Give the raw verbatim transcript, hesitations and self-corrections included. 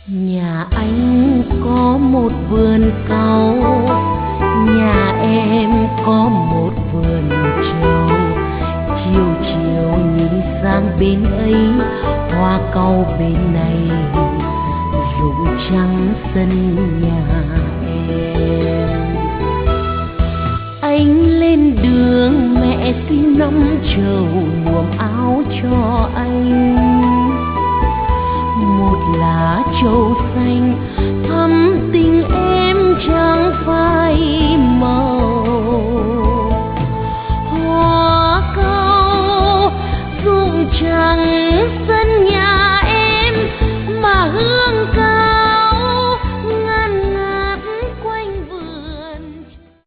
Nhà anh có một vườn cau, nhà em có một vườn trầu. Chiều chiều nhìn sang bên ấy, hoa cau bên này rụng trắng sân nhà em. Anh lên đường mẹ xin năm trầu luộc